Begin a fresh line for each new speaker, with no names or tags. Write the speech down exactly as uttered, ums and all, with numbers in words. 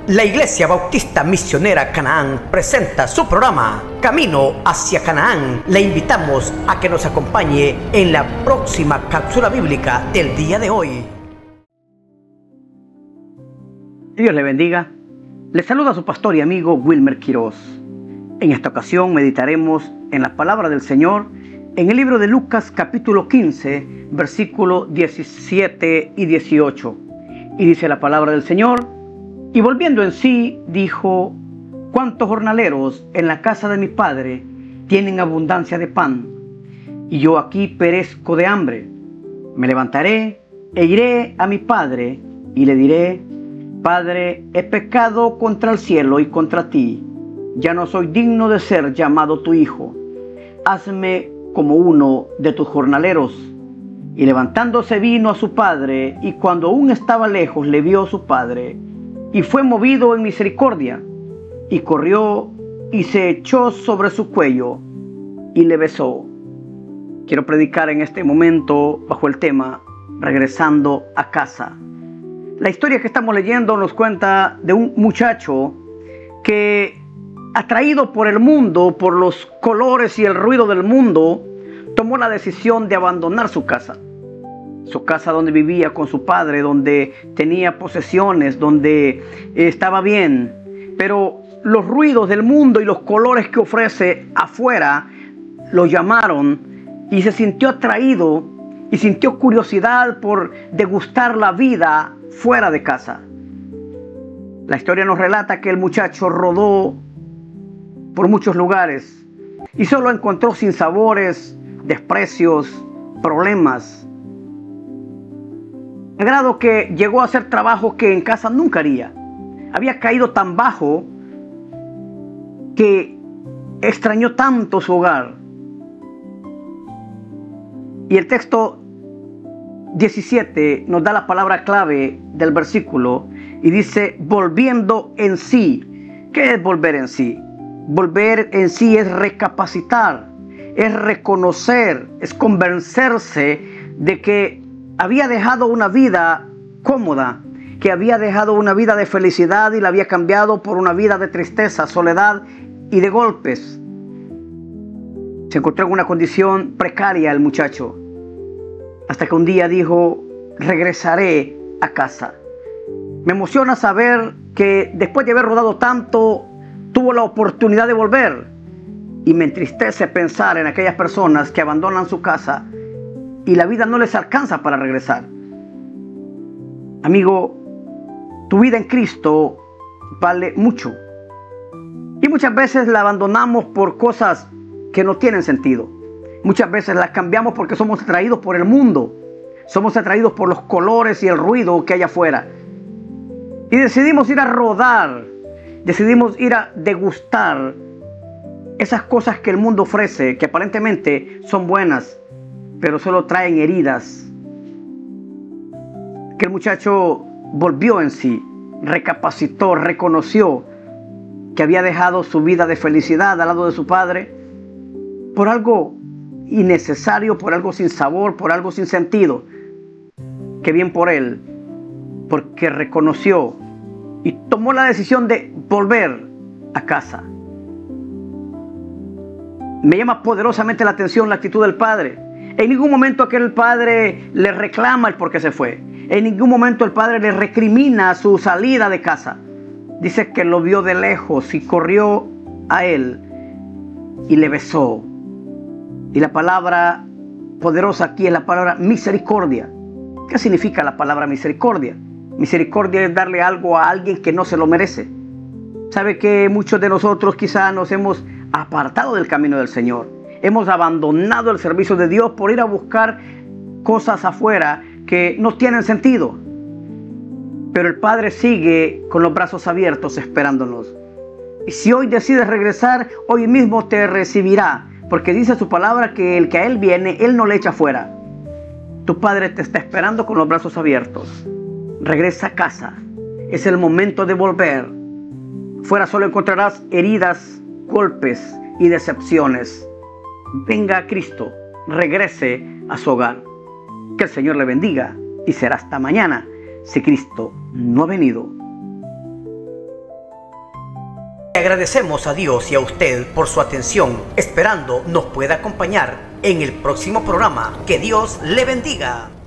La Iglesia Bautista Misionera Canaán presenta su programa Camino hacia Canaán. Le invitamos a que nos acompañe en la próxima cápsula bíblica del día de hoy. Dios le bendiga. Le saluda su pastor y amigo Wilmer Quiroz. En esta ocasión meditaremos en la palabra del Señor en el libro de Lucas capítulo quince, versículos diecisiete y dieciocho. Y dice la palabra del Señor: y volviendo en sí, dijo: ¿cuántos jornaleros en la casa de mi padre tienen abundancia de pan? Y yo aquí perezco de hambre. Me levantaré e iré a mi padre y le diré: Padre, he pecado contra el cielo y contra ti. Ya no soy digno de ser llamado tu hijo. Hazme como uno de tus jornaleros. Y levantándose vino a su padre, y cuando aún estaba lejos le vio su padre, y fue movido en misericordia, y corrió y se echó sobre su cuello y le besó. Quiero predicar en este momento bajo el tema regresando a casa. La historia que estamos leyendo nos cuenta de un muchacho que, atraído por el mundo, por los colores y el ruido del mundo, tomó la decisión de abandonar su casa. Su casa donde vivía con su padre, donde tenía posesiones, donde estaba bien. Pero los ruidos del mundo y los colores que ofrece afuera lo llamaron, y se sintió atraído y sintió curiosidad por degustar la vida fuera de casa. La historia nos relata que el muchacho rodó por muchos lugares y solo encontró sinsabores, desprecios, problemas. A grado que llegó a hacer trabajo que en casa nunca haría. Había caído tan bajo que extrañó tanto su hogar. Y el texto diecisiete nos da la palabra clave del versículo y dice: volviendo en sí. ¿Qué es volver en sí? Volver en sí es recapacitar, es reconocer, es convencerse de que había dejado una vida cómoda, que había dejado una vida de felicidad y la había cambiado por una vida de tristeza, soledad y de golpes. Se encontró en una condición precaria el muchacho, hasta que un día dijo: regresaré a casa. Me emociona saber que después de haber rodado tanto, tuvo la oportunidad de volver. Y me entristece pensar en aquellas personas que abandonan su casa y la vida no les alcanza para regresar. Amigo, tu vida en Cristo vale mucho. Y muchas veces la abandonamos por cosas que no tienen sentido. Muchas veces las cambiamos porque somos atraídos por el mundo. Somos atraídos por los colores y el ruido que hay afuera. Y decidimos ir a rodar. Decidimos ir a degustar esas cosas que el mundo ofrece, que aparentemente son buenas, pero solo traen heridas. Aquel muchacho volvió en sí, recapacitó, reconoció que había dejado su vida de felicidad al lado de su padre por algo innecesario, por algo sin sabor, por algo sin sentido. Qué bien por él, porque reconoció y tomó la decisión de volver a casa. Me llama poderosamente la atención la actitud del padre. En ningún momento aquel padre le reclama el por qué se fue. En ningún momento el padre le recrimina su salida de casa. Dice que lo vio de lejos y corrió a él y le besó. Y la palabra poderosa aquí es la palabra misericordia. ¿Qué significa la palabra misericordia? Misericordia es darle algo a alguien que no se lo merece. Sabe que muchos de nosotros quizá nos hemos apartado del camino del Señor. Hemos abandonado el servicio de Dios por ir a buscar cosas afuera que no tienen sentido. Pero el Padre sigue con los brazos abiertos esperándonos. Y si hoy decides regresar, hoy mismo te recibirá. Porque dice su palabra que el que a Él viene, Él no le echa fuera. Tu Padre te está esperando con los brazos abiertos. Regresa a casa. Es el momento de volver. Fuera solo encontrarás heridas, golpes y decepciones. Venga a Cristo, regrese a su hogar. Que el Señor le bendiga y será hasta mañana si Cristo no ha venido. Agradecemos a Dios y a usted por su atención, esperando nos pueda acompañar en el próximo programa. Que Dios le bendiga.